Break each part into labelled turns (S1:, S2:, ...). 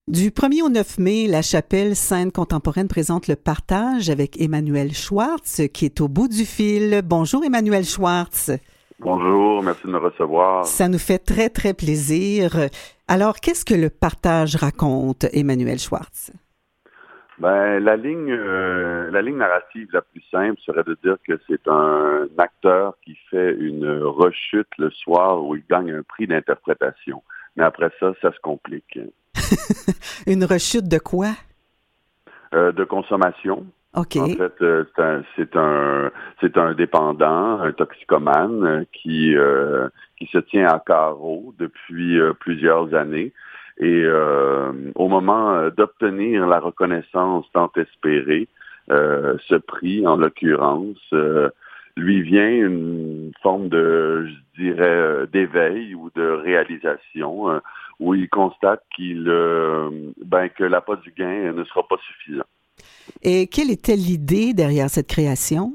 S1: Du 1er au 9 mai, la Chapelle Scène contemporaine présente le partage avec Emmanuel Schwartz, qui est au bout du fil. Bonjour Emmanuel Schwartz.
S2: Bonjour, merci de me recevoir.
S1: Ça nous fait très, très plaisir. Alors, qu'est-ce que le partage raconte, Emmanuel Schwartz?
S2: La ligne narrative la plus simple serait de dire que c'est un acteur qui fait une rechute le soir où il gagne un prix d'interprétation. Mais après ça, ça se complique.
S1: Une rechute de quoi?
S2: De consommation.
S1: OK.
S2: En fait, c'est un dépendant, un toxicomane qui se tient à carreau depuis plusieurs années. Et au moment d'obtenir la reconnaissance tant espérée, ce prix, en l'occurrence, lui vient une forme de, je dirais, d'éveil ou de réalisation, où il constate que l'appât du gain ne sera pas suffisant.
S1: Et quelle était l'idée derrière cette création?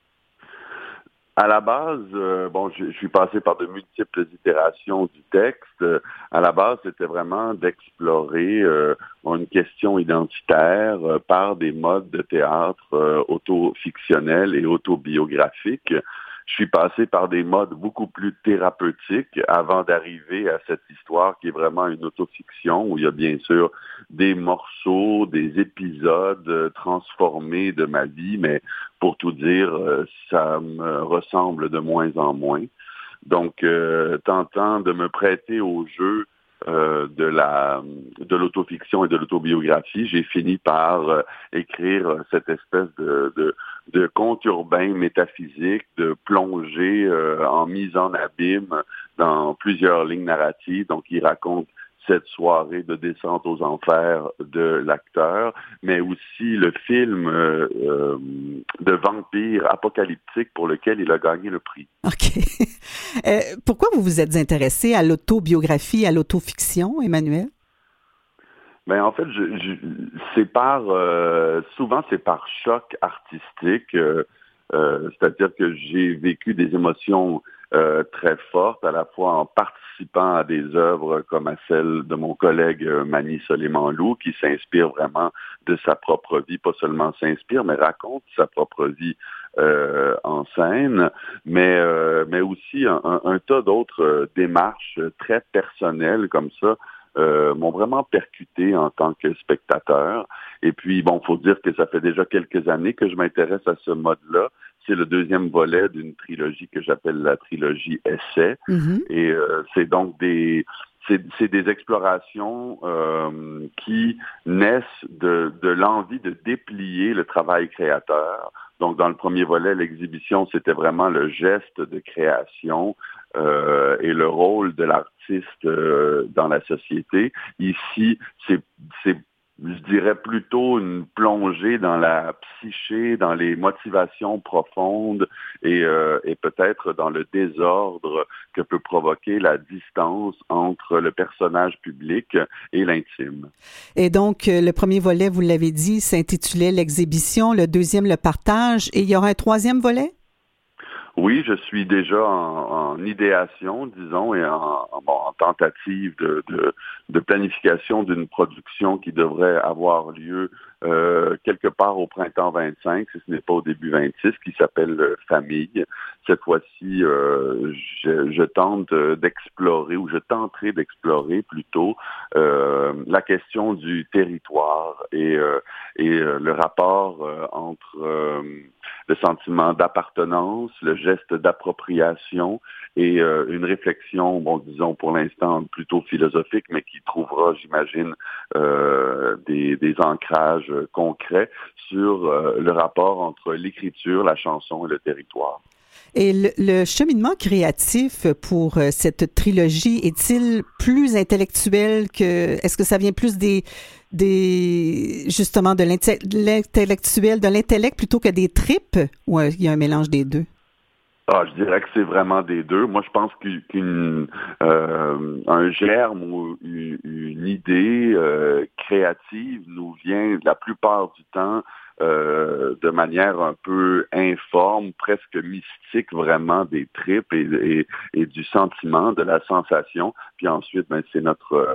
S2: À la base, je suis passé par de multiples itérations du texte. À la base, c'était vraiment d'explorer une question identitaire par des modes de théâtre auto-fictionnels et autobiographiques. Je suis passé par des modes beaucoup plus thérapeutiques avant d'arriver à cette histoire qui est vraiment une autofiction où il y a bien sûr des morceaux, des épisodes transformés de ma vie, mais pour tout dire, ça me ressemble de moins en moins. Donc, tentant de me prêter au jeu de l'autofiction et de l'autobiographie, j'ai fini par écrire cette espèce de conte urbain métaphysique, de plongée en mise en abîme dans plusieurs lignes narratives. Donc, il raconte cette soirée de descente aux enfers de l'acteur, mais aussi le film de vampire apocalyptique pour lequel il a gagné le prix.
S1: OK. Pourquoi vous vous êtes intéressé à l'autobiographie, à l'autofiction, Emmanuel?
S2: En fait, souvent c'est par choc artistique, c'est-à-dire que j'ai vécu des émotions très fortes, à la fois en participant à des œuvres comme à celle de mon collègue Mani Soleiman-Lou, qui s'inspire vraiment de sa propre vie, pas seulement s'inspire, mais raconte sa propre vie en scène, mais aussi un tas d'autres démarches très personnelles comme ça, m'ont vraiment percuté en tant que spectateur. Et puis, faut dire que ça fait déjà quelques années que je m'intéresse à ce mode-là. C'est le deuxième volet d'une trilogie que j'appelle la trilogie Essai.
S1: Mm-hmm.
S2: Et c'est donc c'est des explorations qui naissent de l'envie de déplier le travail créateur. Donc, dans le premier volet, l'exhibition, c'était vraiment le geste de création et le rôle de l'artiste dans la société. Ici, c'est je dirais plutôt une plongée dans la psyché, dans les motivations profondes et peut-être dans le désordre que peut provoquer la distance entre le personnage public et l'intime.
S1: Et donc, le premier volet, vous l'avez dit, s'intitulait l'exhibition, le deuxième, le partage, et il y aura un troisième volet?
S2: Oui, je suis déjà en idéation, disons, et en tentative de planification d'une production qui devrait avoir lieu quelque part au printemps 25, si ce n'est pas au début 26, qui s'appelle Famille. Cette fois-ci, je tente d'explorer, ou je tenterai d'explorer plutôt, la question du territoire et le rapport entre le sentiment d'appartenance, le geste d'appropriation et une réflexion, disons pour l'instant plutôt philosophique, mais qui trouvera, j'imagine, des ancrages concrets sur le rapport entre l'écriture, la chanson et le territoire.
S1: Et le cheminement créatif pour cette trilogie est-il plus intellectuel que... Est-ce que ça vient plus justement de l'intellectuel, de l'intellect plutôt que des tripes, ou il y a un mélange des deux?
S2: Je dirais que c'est vraiment des deux. Moi, je pense un germe ou une idée créative nous vient la plupart du temps de manière un peu informe, presque mystique, vraiment des tripes et du sentiment, de la sensation. Puis ensuite, c'est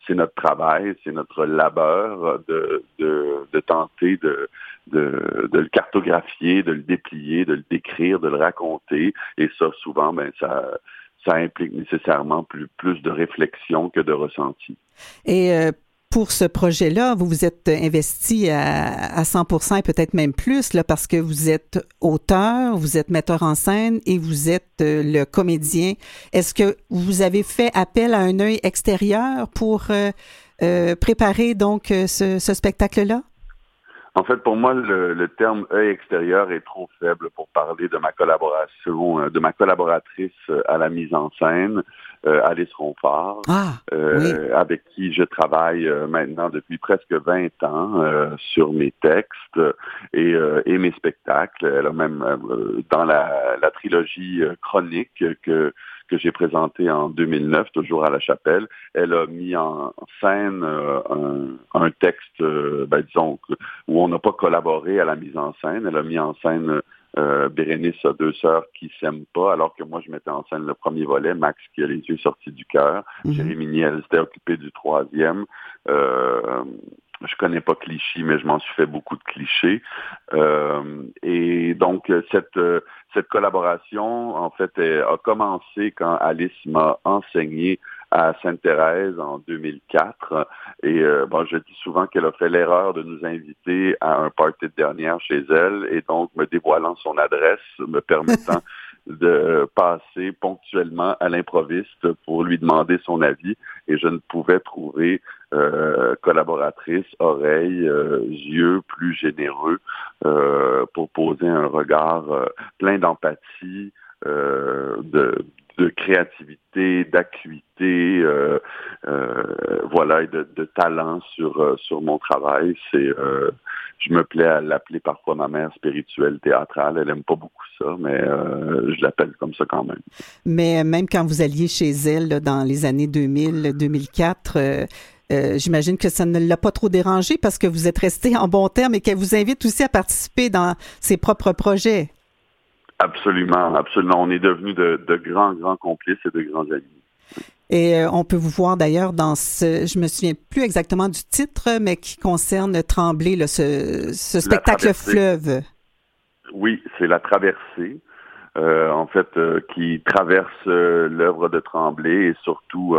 S2: c'est notre travail, c'est notre labeur de tenter de le cartographier, de le déplier, de le décrire, de le raconter. Et ça, souvent, ça implique nécessairement plus de réflexion que de ressenti.
S1: Et pour ce projet-là, vous vous êtes investi à 100% et peut-être même plus, là, parce que vous êtes auteur, vous êtes metteur en scène et vous êtes le comédien. Est-ce que vous avez fait appel à un œil extérieur pour préparer donc ce spectacle-là?
S2: En fait, pour moi, le terme œil extérieur est trop faible pour parler de ma collaboration, de ma collaboratrice à la mise en scène, Alice Ronfort,
S1: oui.
S2: avec qui je travaille maintenant depuis presque 20 ans sur mes textes et mes spectacles. Elle a même dans la trilogie chronique que j'ai présenté en 2009, toujours à la Chapelle, elle a mis en scène un texte, disons, où on n'a pas collaboré à la mise en scène. Elle a mis en scène Bérénice a deux sœurs qui s'aiment pas, alors que moi, je mettais en scène le premier volet, Max qui a les yeux sortis du cœur. Jérémy Niel s'était occupé du troisième. Je connais pas Clichy, mais je m'en suis fait beaucoup de clichés. Et donc, cette collaboration, en fait, a commencé quand Alice m'a enseigné à Sainte-Thérèse en 2004. Et je dis souvent qu'elle a fait l'erreur de nous inviter à un party de dernière chez elle, et donc me dévoilant son adresse, me permettant de passer ponctuellement à l'improviste pour lui demander son avis. Et je ne pouvais trouver collaboratrice, oreille, yeux plus généreux pour poser un regard plein d'empathie, de créativité, d'acuité, et de talent sur mon travail. Je me plais à l'appeler parfois ma mère spirituelle théâtrale. Elle aime pas beaucoup ça, mais je l'appelle comme ça quand même.
S1: Mais même quand vous alliez chez elle là, dans les années 2000-2004, j'imagine que ça ne l'a pas trop dérangé parce que vous êtes resté en bon terme et qu'elle vous invite aussi à participer dans ses propres projets.
S2: Absolument, absolument. On est devenus de grands complices et de grands amis.
S1: Et on peut vous voir d'ailleurs dans je me souviens plus exactement du titre, mais qui concerne Tremblay, là, ce spectacle fleuve.
S2: Oui, c'est La Traversée, qui traverse l'œuvre de Tremblay et surtout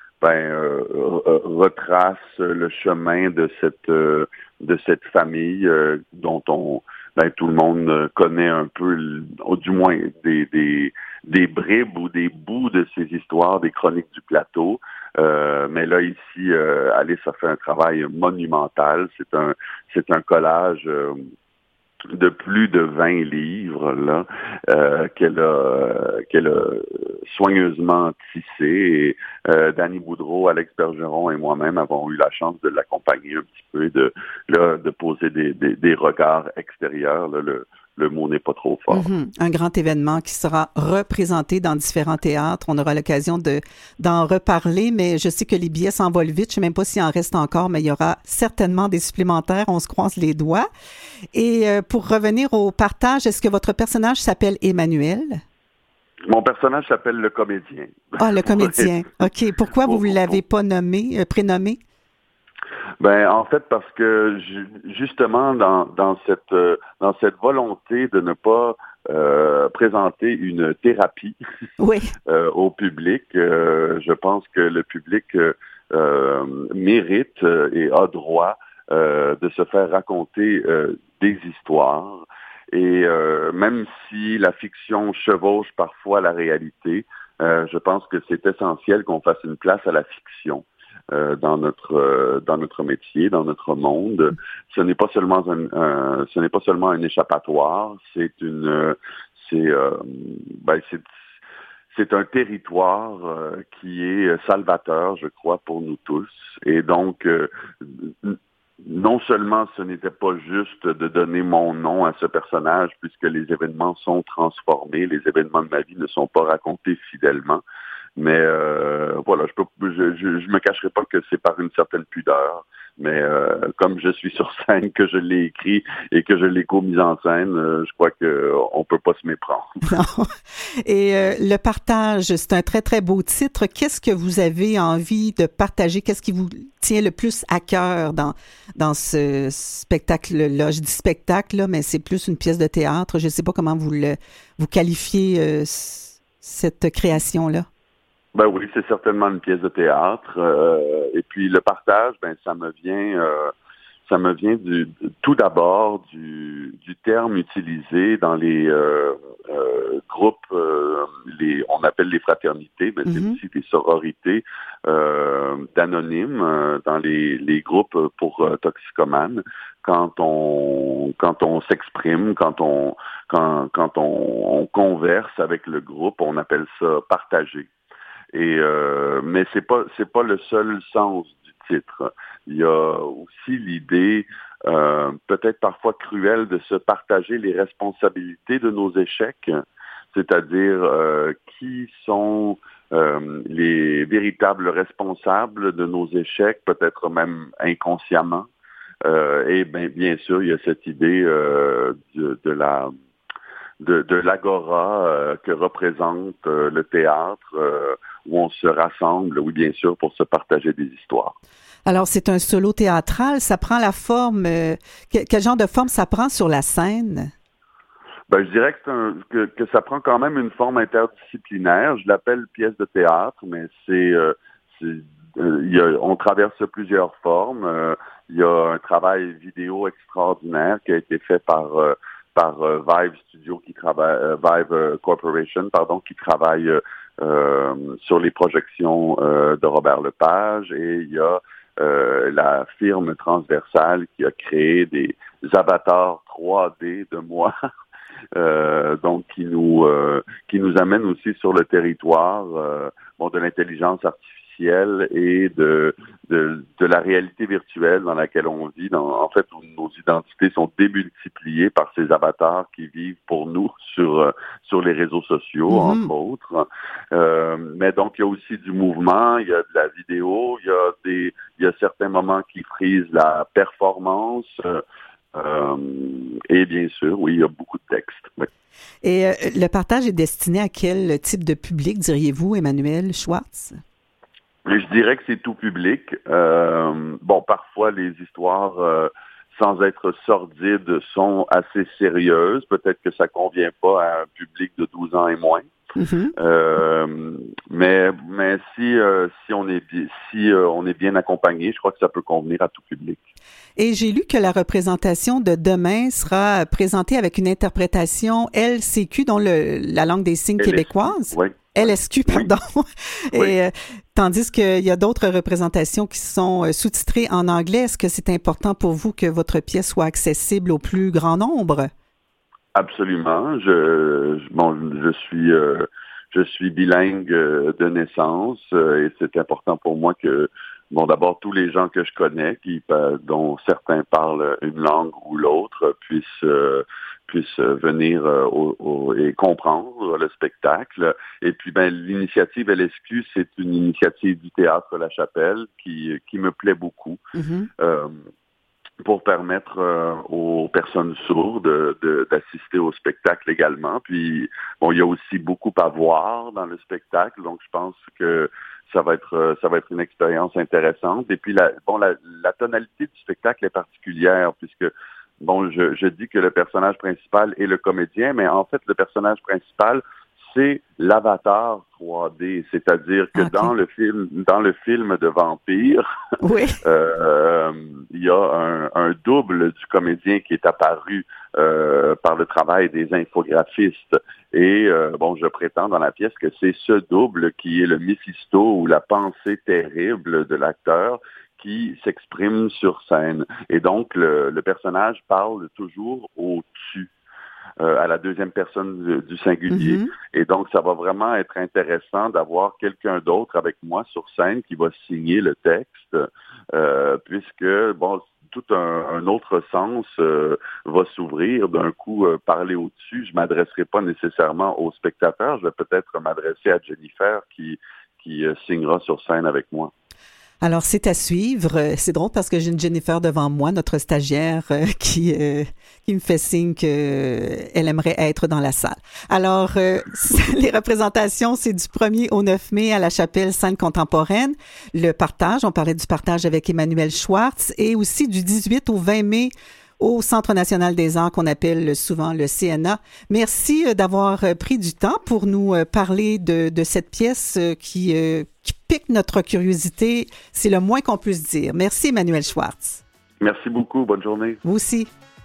S2: retrace le chemin de cette famille dont tout le monde connaît un peu, ou du moins des bribes ou des bouts de ces histoires, des chroniques du plateau. Mais là, ici, Alice a fait un travail monumental. C'est un collage de plus de 20 livres là qu'elle a soigneusement tissé. Et Danny Boudreau, Alex Bergeron et moi-même avons eu la chance de l'accompagner un petit peu et de poser des regards extérieurs. Là, le mot n'est pas trop fort.
S1: Un grand événement qui sera représenté dans différents théâtres. On aura l'occasion d'en reparler, mais je sais que les billets s'envolent vite. Je ne sais même pas s'il en reste encore, mais il y aura certainement des supplémentaires. On se croise les doigts. Et pour revenir au partage, est-ce que votre personnage s'appelle Emmanuel?
S2: Mon personnage s'appelle le comédien.
S1: Ah, le comédien. OK. Pourquoi vous ne l'avez pas prénommé?
S2: En fait, parce que justement dans cette volonté de ne pas présenter une thérapie au public, je pense que le public mérite et a droit de se faire raconter des histoires. Et même si la fiction chevauche parfois la réalité, je pense que c'est essentiel qu'on fasse une place à la fiction. Dans notre métier, dans notre monde, ce n'est pas seulement un échappatoire, c'est un territoire qui est salvateur, je crois, pour nous tous. Et donc, non seulement ce n'était pas juste de donner mon nom à ce personnage, puisque les événements sont transformés, les événements de ma vie ne sont pas racontés fidèlement. Mais je me cacherai pas que c'est par une certaine pudeur Mais comme je suis sur scène, que je l'ai écrit et que je l'ai co-mis en scène, je crois qu'on peut pas se méprendre.
S1: Non. Et le partage, c'est un très, très beau titre. Qu'est-ce que vous avez envie de partager? Qu'est-ce qui vous tient le plus à cœur dans ce spectacle-là? Je dis spectacle, là, mais c'est plus une pièce de théâtre. Je ne sais pas comment vous qualifiez cette création-là.
S2: Ben oui, c'est certainement une pièce de théâtre. Et puis le partage, ça me vient tout d'abord du terme utilisé dans les groupes, on appelle les fraternités, mais c'est aussi des sororités d'anonymes dans les groupes pour toxicomanes. Quand on s'exprime, quand on converse avec le groupe, on appelle ça partager. Mais c'est pas le seul sens du titre. Il y a aussi l'idée, peut-être parfois cruelle, de se partager les responsabilités de nos échecs, c'est-à-dire qui sont les véritables responsables de nos échecs, peut-être même inconsciemment. Et bien sûr, il y a cette idée de l'agora que représente le théâtre, où on se rassemble, oui, bien sûr, pour se partager des histoires.
S1: Alors, c'est un solo théâtral. Ça prend la forme... quel genre de forme ça prend sur la scène?
S2: Ben, je dirais que ça prend quand même une forme interdisciplinaire. Je l'appelle pièce de théâtre, mais on traverse plusieurs formes. Il y a un travail vidéo extraordinaire qui a été fait par Vive Studio Vive Corporation, qui travaille sur les projections de Robert Lepage, et il y a la firme Transversale qui a créé des avatars 3D de moi. Donc qui nous amène aussi sur le territoire de l'intelligence artificielle et de la réalité virtuelle dans laquelle on vit, en fait où nos identités sont démultipliées par ces avatars qui vivent pour nous sur les réseaux sociaux, entre autres. Mais donc il y a aussi du mouvement, il y a de la vidéo, il y a certains moments qui frisent la performance. Et bien sûr, oui, il y a beaucoup de textes. Oui.
S1: Et le partage est destiné à quel type de public, diriez-vous, Emmanuel Schwartz?
S2: Je dirais que c'est tout public. Parfois, les histoires, sans être sordides, sont assez sérieuses. Peut-être que ça convient pas à un public de 12 ans et moins. Mais si on est bien accompagné, je crois que ça peut convenir à tout public.
S1: Et j'ai lu que la représentation de demain sera présentée avec une interprétation LCQ, dont la langue des signes québécoise.
S2: Oui.
S1: LSQ, pardon.
S2: Oui.
S1: Et tandis qu'il y a d'autres représentations qui sont sous-titrées en anglais. Est-ce que c'est important pour vous que votre pièce soit accessible au plus grand nombre?
S2: Absolument. Je suis bilingue de naissance et c'est important pour moi que, d'abord, tous les gens que je connais, dont certains parlent une langue ou l'autre, puissent venir et comprendre le spectacle. Et puis, l'initiative LSQ, c'est une initiative du Théâtre La Chapelle qui me plaît beaucoup. Pour permettre aux personnes sourdes d'assister au spectacle également. Puis, il y a aussi beaucoup à voir dans le spectacle, donc je pense que ça va être une expérience intéressante. Et puis, la tonalité du spectacle est particulière, puisque, je dis que le personnage principal est le comédien, mais en fait, le personnage principal, c'est l'avatar 3D, c'est-à-dire que dans le film de vampire,
S1: oui.
S2: Il y a un double du comédien qui est apparu par le travail des infographistes. Et je prétends dans la pièce que c'est ce double qui est le Méphisto ou la pensée terrible de l'acteur qui s'exprime sur scène. Et donc, le personnage parle toujours au-dessus. À la deuxième personne du singulier. Et donc, ça va vraiment être intéressant d'avoir quelqu'un d'autre avec moi sur scène qui va signer le texte, puisque, tout un autre sens va s'ouvrir. D'un coup, parler au-dessus, je m'adresserai pas nécessairement au spectateur, je vais peut-être m'adresser à Jennifer qui signera sur scène avec moi.
S1: Alors, c'est à suivre. C'est drôle parce que j'ai une Jennifer devant moi, notre stagiaire, qui me fait signe qu'elle aimerait être dans la salle. Alors, les représentations, c'est du 1er au 9 mai à la Chapelle Scène Contemporaine. Le partage, on parlait du partage avec Emmanuel Schwartz, et aussi du 18 au 20 mai au Centre national des arts qu'on appelle souvent le CNA. Merci d'avoir pris du temps pour nous parler de cette pièce qui pique notre curiosité. C'est le moins qu'on puisse dire. Merci, Emmanuel Schwartz.
S2: Merci beaucoup. Bonne journée.
S1: Vous aussi.